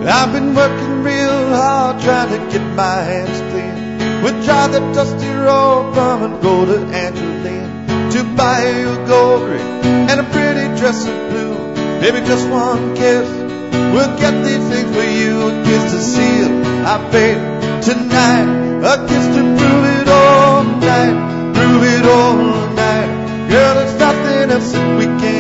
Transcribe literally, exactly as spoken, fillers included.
I've been working real hard trying to get my hands clean. We'll drive the dusty road from and go to Angeline to buy you a gold ring and a pretty dress of blue. Maybe just one kiss, we'll get these things for you. A kiss to seal our fate tonight, a kiss to prove it all night, prove it all night. Girl, there's nothing else that we can